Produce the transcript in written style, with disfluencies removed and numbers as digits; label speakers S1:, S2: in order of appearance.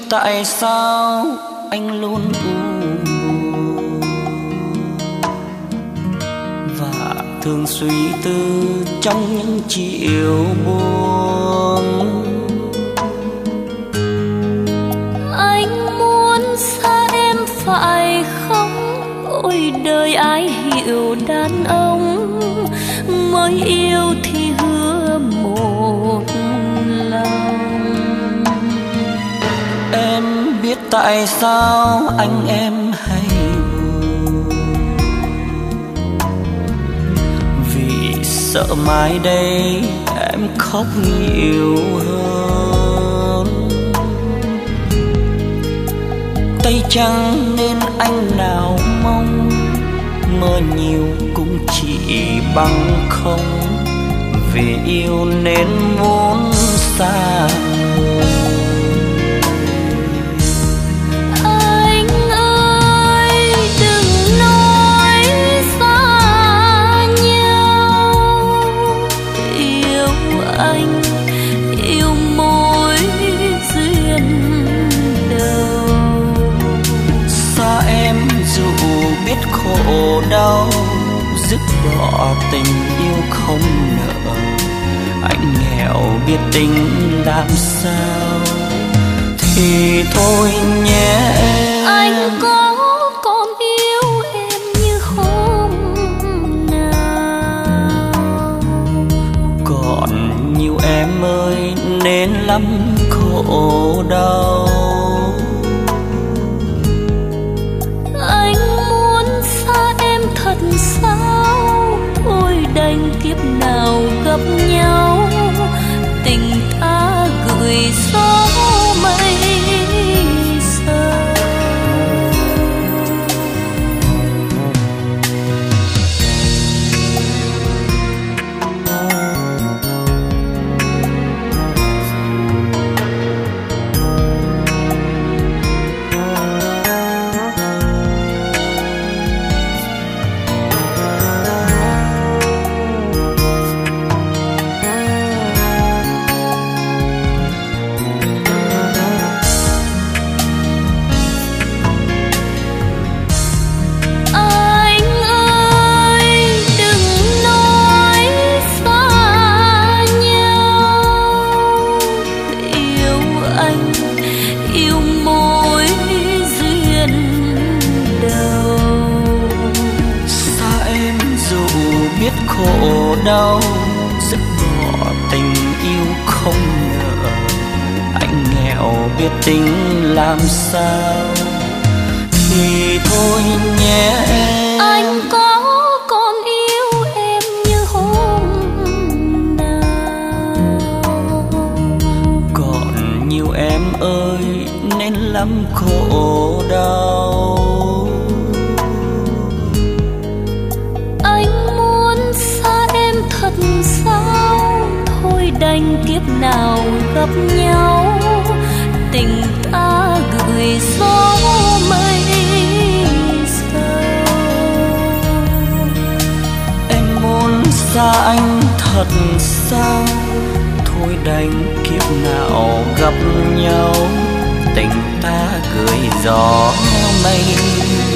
S1: tại sao anh luôn u và thường suy tư trong những chiều buồn.
S2: Anh muốn xa em phải không? Ôi đời ai hiểu đàn ông mới yêu thì hứa một lòng.
S1: Em biết tại sao anh em hay buồn, vì sợ mai đây em khóc nhiều hơn. Tay trắng nên anh nào mong, mơ nhiều cũng chỉ bằng không, vì yêu nên muốn xa người.
S2: Anh ơi đừng nói xa nhau, yêu anh yêu mối duyên đầu.
S1: Xa em dù biết khổ đau, dứt bỏ tình yêu không nợ. Anh nghèo biết tính làm sao thì thôi nhé em.
S2: Anh có còn yêu em như hôm nào?
S1: Còn nhiều em ơi nên lắm khổ đau.
S2: Anh muốn xa em thật sao? Thôi đành kiếp nào gặp nhau, tình ta gửi gió mây xa.
S1: Khổ đau dứt bỏ tình yêu không nợ. Anh nghèo biết tính làm sao thì thôi nhé em.
S2: Anh có còn yêu em như hôm nào?
S1: Còn nhiều em ơi nên lắm khổ đau.
S2: Thật sao thôi đành kiếp nào gặp nhau, tình ta gửi gió mây sao.
S1: Em muốn xa anh thật sao? Thôi đành kiếp nào gặp nhau, tình ta gửi gió mây